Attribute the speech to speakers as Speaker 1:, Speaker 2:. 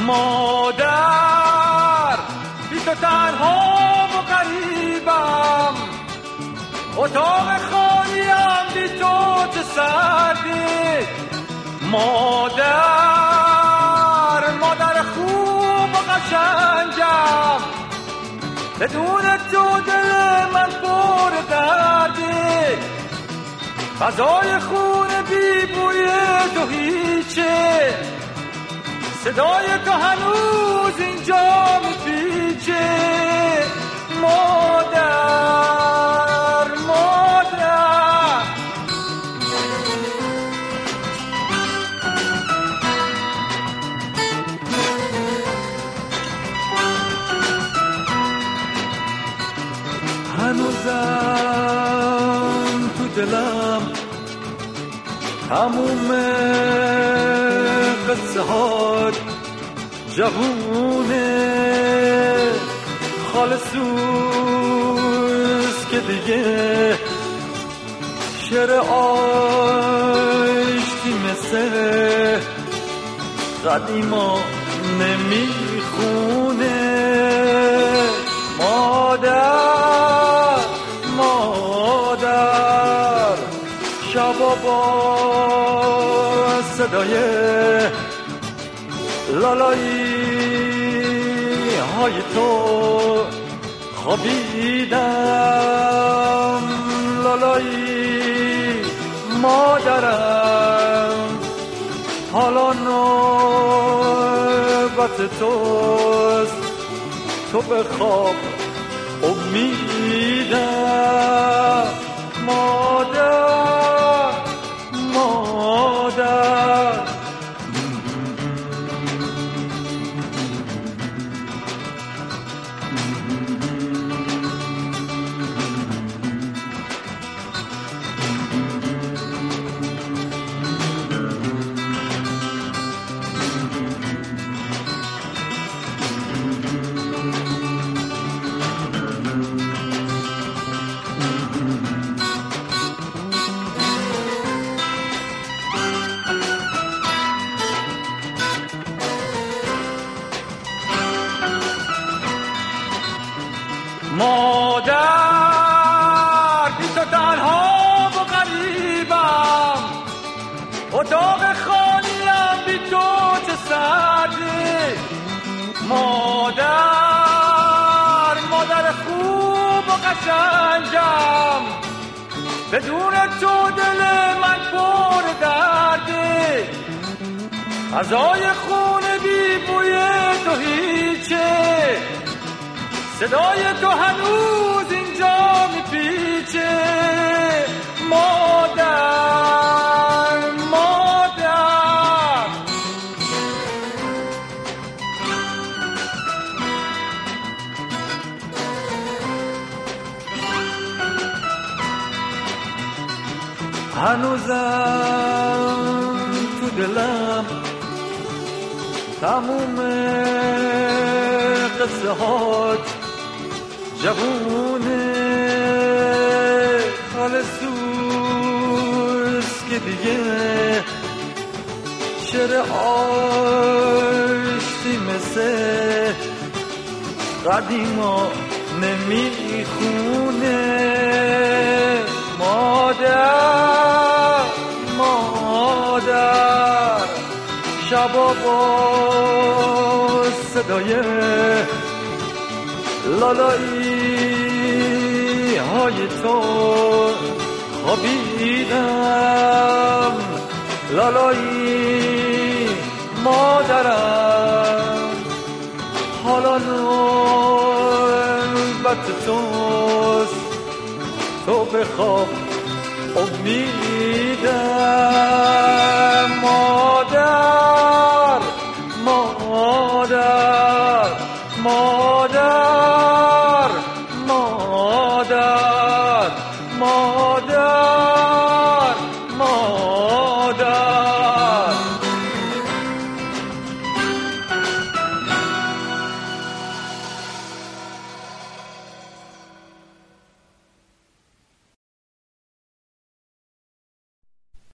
Speaker 1: مادر بی تو تنها و غریبم، اتاق خالیم بی تو چه سردی. مادر خوب و قشنگم، بدون تو دل من پر دردی. غذای خون بی بوی تو هیچه، صدای تو هنوز اینجا میپیچه. مادر هنوزم تو دلم تموم قصه هات جوونه، خالصوز که دیگه شعر آشتی مثل قدیما نمیخونه. مادر شبا با صدای لالایی های تو خوابیدم. لالایی مادرم، حالا نوبت توست، تو به خواب امیدم. مادر بی تو تنها و غریبم، اتاق خالیم بی تو چه سردی. مادر خوب و قشنگم، بدون تو دل من پر دردی. غذای خون بی بوی تو هیچه، صدای تو هنوز اینجا میپیچه. مادر هنوزم تو دلم تموم قصه هات جوونه، خالصوز که دیگه شعر آشتی مثل قدیما نمیخونه. مادر شبا با صدای لالایی های تو خوابیدم. لالایی مادرم، حالا نوبت توست، تو به خواب امید